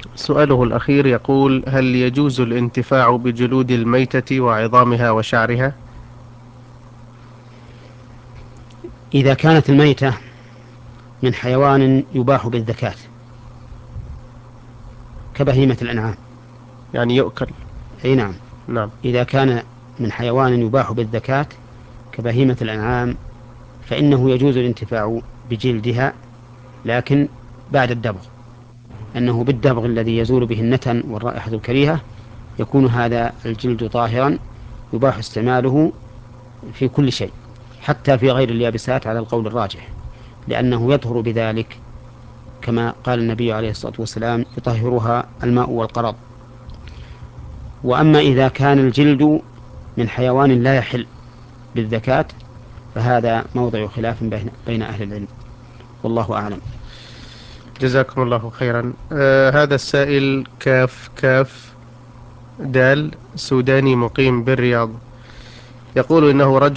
سؤاله الأخير يقول: هل يجوز الانتفاع بجلود الميتة وعظامها وشعرها؟ إذا كانت الميتة من حيوان يباح بالذكاة كبهيمة الأنعام. يعني يؤكل. أي نعم. نعم. إذا كان من حيوان يباح بالذكاة كبهيمة الأنعام فإنه يجوز الانتفاع بجلدها، لكن بعد الدبغ، أنه بالدبغ الذي يزول به النتن والرائحة الكريهة يكون هذا الجلد طاهرا يباح استعماله في كل شيء، حتى في غير اليابسات على القول الراجح، لأنه يطهر بذلك كما قال النبي عليه الصلاة والسلام: يطهرها الماء والقرض. وأما إذا كان الجلد من حيوان لا يحل بالذكاة فهذا موضع خلاف بين أهل العلم، والله أعلم. جزاكم الله خيرا. هذا السائل كاف كاف دال سوداني مقيم بالرياض، يقول إنه رجل